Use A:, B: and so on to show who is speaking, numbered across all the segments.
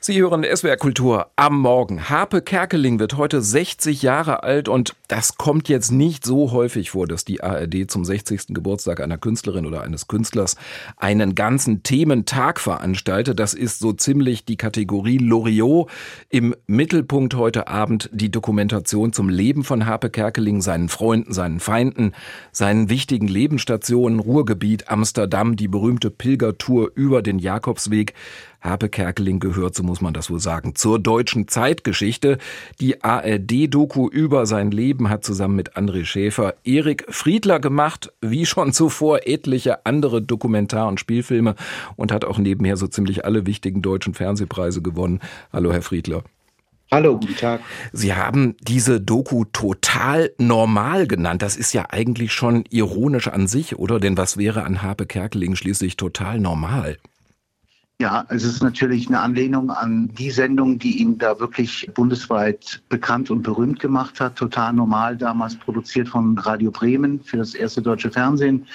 A: Sie hören SWR Kultur am Morgen. Harpe Kerkeling wird heute 60 Jahre alt und das kommt jetzt nicht so häufig vor, dass die ARD zum 60. Geburtstag einer Künstlerin oder eines Künstlers einen ganzen Thementag veranstaltet. Das ist so ziemlich die Kategorie Loriot. Im Mittelpunkt heute Abend die Dokumentation zum Leben von Harpe Kerkeling, seinen Freunden, seinen Feinden, seinen wichtigen Lebensstationen, Ruhrgebiet, Amsterdam, die berühmte Pilgertour über den Jakobsweg. Harpe Kerkeling gehört, so muss man das wohl sagen, zur deutschen Zeitgeschichte. Die ARD-Doku über sein Leben hat zusammen mit André Schäfer Erik Friedler gemacht, wie schon zuvor etliche andere Dokumentar- und Spielfilme und hat auch nebenher so ziemlich alle wichtigen deutschen Fernsehpreise gewonnen. Hallo, Herr Friedler.
B: Hallo, guten Tag.
A: Sie haben diese Doku total normal genannt. Das ist ja eigentlich schon ironisch an sich, oder? Denn was wäre an Harpe Kerkeling schließlich total normal?
B: Ja, es ist natürlich eine Anlehnung an die Sendung, die ihn da wirklich bundesweit bekannt und berühmt gemacht hat. Total normal, damals produziert von Radio Bremen für das erste deutsche Fernsehen.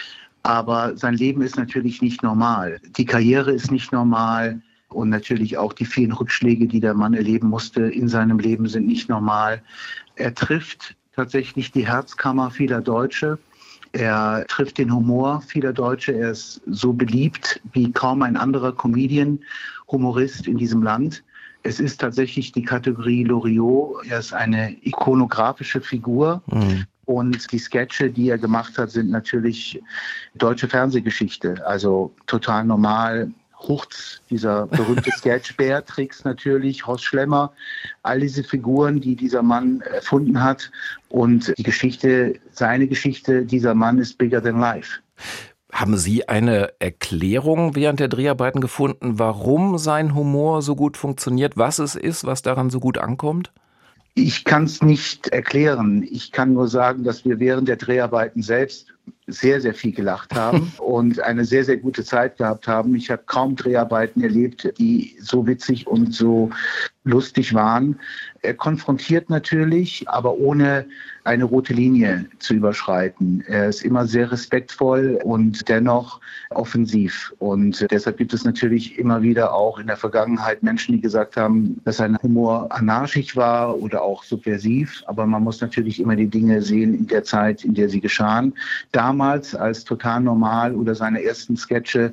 B: Aber sein Leben ist natürlich nicht normal. Die Karriere ist nicht normal und natürlich auch die vielen Rückschläge, die der Mann erleben musste in seinem Leben, sind nicht normal. Er trifft tatsächlich die Herzkammer vieler Deutsche. Er trifft den Humor vieler Deutsche. Er ist so beliebt wie kaum ein anderer Comedian, Humorist in diesem Land. Es ist tatsächlich die Kategorie Loriot. Er ist eine ikonografische Figur. Und die Sketche, die er gemacht hat, sind natürlich deutsche Fernsehgeschichte. Also total normal. Hurz, dieser berühmte Sketch, Beatrix natürlich, Horst Schlemmer, all diese Figuren, die dieser Mann erfunden hat. Und die Geschichte, seine Geschichte, dieser Mann ist bigger than life.
A: Haben Sie eine Erklärung während der Dreharbeiten gefunden, warum sein Humor so gut funktioniert, was es ist, was daran so gut ankommt?
B: Ich kann es nicht erklären. Ich kann nur sagen, dass wir während der Dreharbeiten selbst sehr, sehr viel gelacht haben und eine sehr, sehr gute Zeit gehabt haben. Ich habe kaum Dreharbeiten erlebt, die so witzig und so lustig waren. Er konfrontiert natürlich, aber ohne eine rote Linie zu überschreiten. Er ist immer sehr respektvoll und dennoch offensiv. Und deshalb gibt es natürlich immer wieder auch in der Vergangenheit Menschen, die gesagt haben, dass sein Humor anarchisch war oder auch subversiv. Aber man muss natürlich immer die Dinge sehen in der Zeit, in der sie geschahen. Damals, als total normal oder seine ersten Sketche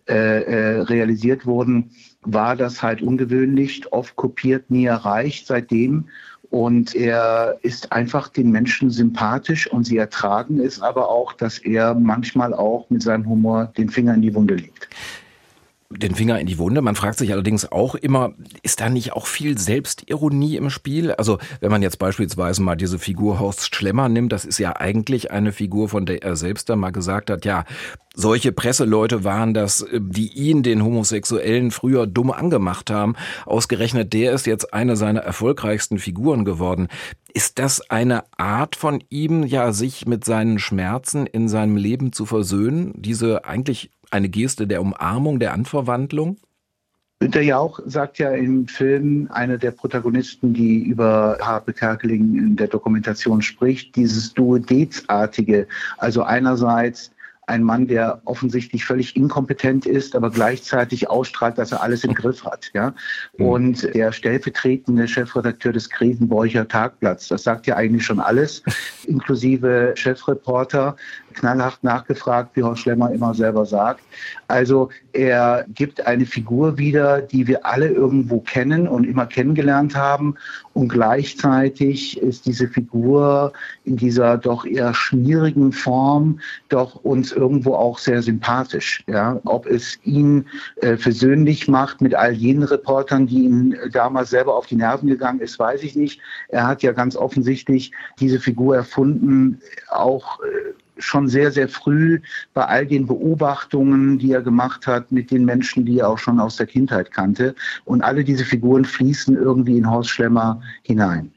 B: realisiert wurden, war das halt ungewöhnlich, oft kopiert, nie erreicht seitdem. Und er ist einfach den Menschen sympathisch und sie ertragen es aber auch, dass er manchmal auch mit seinem Humor den Finger in die Wunde legt.
A: Den Finger in die Wunde. Man fragt sich allerdings auch immer, ist da nicht auch viel Selbstironie im Spiel? Also wenn man jetzt beispielsweise mal diese Figur Horst Schlemmer nimmt, das ist ja eigentlich eine Figur, von der er selbst da mal gesagt hat, ja, solche Presseleute waren das, die ihn, den Homosexuellen, früher dumm angemacht haben. Ausgerechnet der ist jetzt eine seiner erfolgreichsten Figuren geworden. Ist das eine Art von ihm, ja, sich mit seinen Schmerzen in seinem Leben zu versöhnen? Diese eigentlich eine Geste der Umarmung, der Anverwandlung?
B: Günter Jauch sagt ja im Film, einer der Protagonisten, die über Harpe Kerkeling in der Dokumentation spricht, dieses Duodezartige. Also einerseits ein Mann, der offensichtlich völlig inkompetent ist, aber gleichzeitig ausstrahlt, dass er alles im Griff hat. Ja? Und der stellvertretende Chefredakteur des Grevenbroicher Tagblatts, das sagt ja eigentlich schon alles, inklusive Chefreporter, knallhart nachgefragt, wie Horst Schlemmer immer selber sagt. Also er gibt eine Figur wieder, die wir alle irgendwo kennen und immer kennengelernt haben. Und gleichzeitig ist diese Figur in dieser doch eher schmierigen Form doch uns irgendwo auch sehr sympathisch. Ja? Ob es ihn versöhnlich macht mit all jenen Reportern, die ihm damals selber auf die Nerven gegangen ist, weiß ich nicht. Er hat ja ganz offensichtlich diese Figur erfunden, auch schon sehr, sehr früh bei all den Beobachtungen, die er gemacht hat mit den Menschen, die er auch schon aus der Kindheit kannte. Und alle diese Figuren fließen irgendwie in Horst Schlemmer hinein.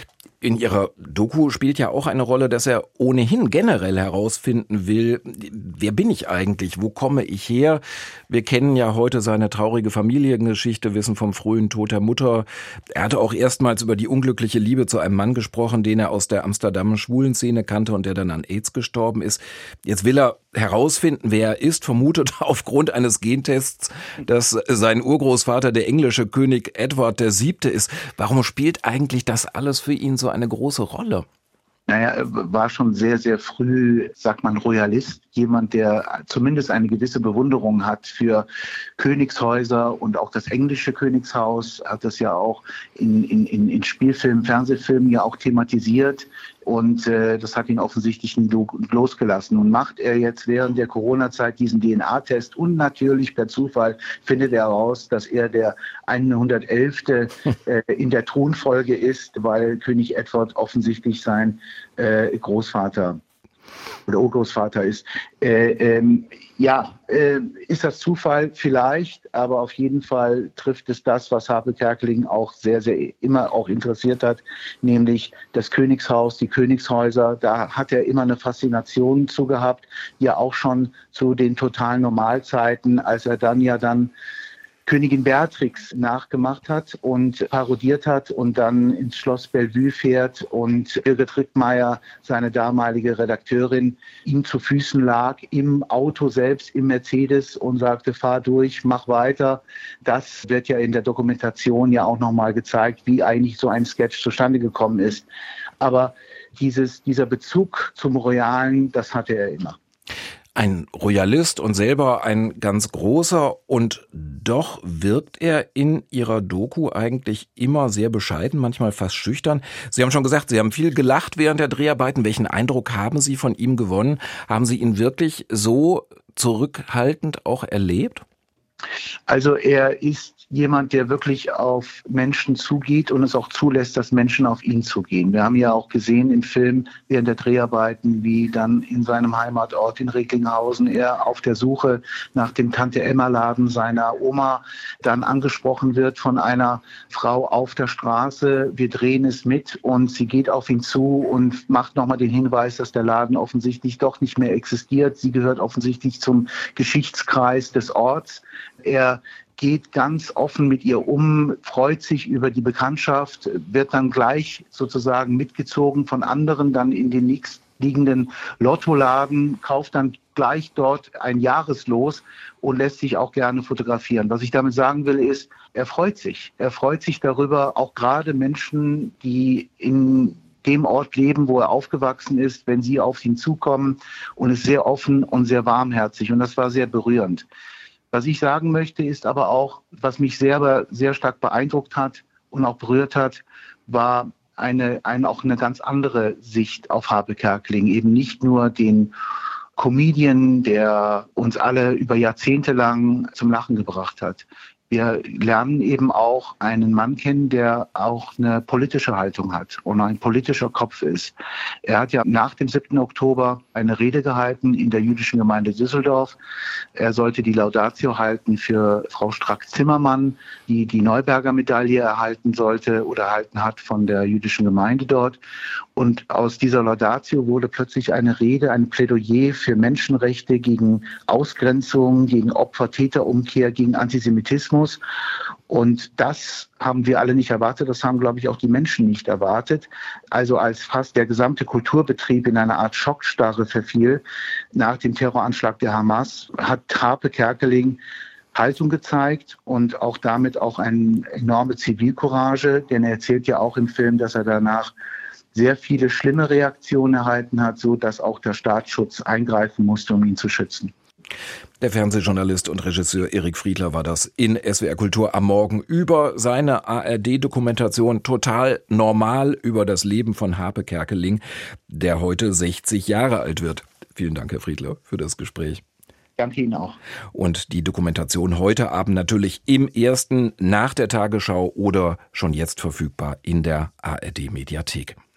A: In Ihrer Doku spielt ja auch eine Rolle, dass er ohnehin generell herausfinden will, wer bin ich eigentlich, wo komme ich her? Wir kennen ja heute seine traurige Familiengeschichte, wissen vom frühen Tod der Mutter. Er hatte auch erstmals über die unglückliche Liebe zu einem Mann gesprochen, den er aus der Amsterdamer Schwulenszene kannte und der dann an AIDS gestorben ist. Jetzt will er herausfinden, wer er ist, vermutet aufgrund eines Gentests, dass sein Urgroßvater der englische König Edward VII. Ist. Warum spielt eigentlich das alles für ihn so eine große Rolle?
B: Naja, er war schon sehr, sehr früh, sagt man, Royalist. Jemand, der zumindest eine gewisse Bewunderung hat für Königshäuser und auch das englische Königshaus hat das ja auch in Spielfilmen, Fernsehfilmen ja auch thematisiert. Und das hat ihn offensichtlich nie losgelassen. Und macht er jetzt während der Corona-Zeit diesen DNA-Test und natürlich per Zufall findet er heraus, dass er der 111. In der Thronfolge ist, weil König Edward offensichtlich sein Großvater oder Urgroßvater ist. Ist das Zufall? Vielleicht, aber auf jeden Fall trifft es das, was Harpe Kerkeling auch sehr, sehr immer auch interessiert hat, nämlich das Königshaus, die Königshäuser. Da hat er immer eine Faszination zu gehabt, ja auch schon zu den totalen Normalzeiten, als er dann Königin Beatrix nachgemacht hat und parodiert hat und dann ins Schloss Bellevue fährt und Birgit Rittmeier, seine damalige Redakteurin, ihm zu Füßen lag, im Auto selbst, im Mercedes und sagte, fahr durch, mach weiter. Das wird ja in der Dokumentation ja auch nochmal gezeigt, wie eigentlich so ein Sketch zustande gekommen ist. Aber dieser Bezug zum Royalen, das hatte er immer.
A: Ein Royalist und selber ein ganz großer, und doch wirkt er in Ihrer Doku eigentlich immer sehr bescheiden, manchmal fast schüchtern. Sie haben schon gesagt, Sie haben viel gelacht während der Dreharbeiten. Welchen Eindruck haben Sie von ihm gewonnen? Haben Sie ihn wirklich so zurückhaltend auch erlebt?
B: Also er ist jemand, der wirklich auf Menschen zugeht und es auch zulässt, dass Menschen auf ihn zugehen. Wir haben ja auch gesehen im Film während der Dreharbeiten, wie dann in seinem Heimatort in Recklinghausen er auf der Suche nach dem Tante-Emma-Laden seiner Oma dann angesprochen wird von einer Frau auf der Straße. Wir drehen es mit und sie geht auf ihn zu und macht nochmal den Hinweis, dass der Laden offensichtlich doch nicht mehr existiert. Sie gehört offensichtlich zum Geschichtskreis des Orts. Er geht ganz offen mit ihr um, freut sich über die Bekanntschaft, wird dann gleich sozusagen mitgezogen von anderen dann in den nächstliegenden Lottoladen, kauft dann gleich dort ein Jahreslos und lässt sich auch gerne fotografieren. Was ich damit sagen will, ist, er freut sich. Er freut sich darüber, auch gerade Menschen, die in dem Ort leben, wo er aufgewachsen ist, wenn sie auf ihn zukommen, und ist sehr offen und sehr warmherzig. Und das war sehr berührend. Was ich sagen möchte, ist aber auch, was mich sehr, sehr stark beeindruckt hat und auch berührt hat, war auch eine ganz andere Sicht auf Harpe Kerkeling. Eben nicht nur den Comedian, der uns alle über Jahrzehnte lang zum Lachen gebracht hat. Wir lernen eben auch einen Mann kennen, der auch eine politische Haltung hat und ein politischer Kopf ist. Er hat ja nach dem 7. Oktober eine Rede gehalten in der jüdischen Gemeinde Düsseldorf. Er sollte die Laudatio halten für Frau Strack-Zimmermann, die die Neuberger-Medaille erhalten sollte oder erhalten hat von der jüdischen Gemeinde dort. Und aus dieser Laudatio wurde plötzlich eine Rede, ein Plädoyer für Menschenrechte, gegen Ausgrenzung, gegen Opfer-Täter-Umkehr, gegen Antisemitismus. Und das haben wir alle nicht erwartet, das haben, glaube ich, auch die Menschen nicht erwartet. Also als fast der gesamte Kulturbetrieb in eine Art Schockstarre verfiel nach dem Terroranschlag der Hamas, hat Harpe Kerkeling Haltung gezeigt und auch damit auch eine enorme Zivilcourage, denn er erzählt ja auch im Film, dass er danach sehr viele schlimme Reaktionen erhalten hat, so dass auch der Staatsschutz eingreifen musste, um ihn zu schützen.
A: Der Fernsehjournalist und Regisseur Erik Friedler war das in SWR Kultur am Morgen über seine ARD-Dokumentation Total Normal über das Leben von Harpe Kerkeling, der heute 60 Jahre alt wird. Vielen Dank, Herr Friedler, für das Gespräch.
B: Danke Ihnen auch.
A: Und die Dokumentation heute Abend natürlich im Ersten nach der Tagesschau oder schon jetzt verfügbar in der ARD-Mediathek.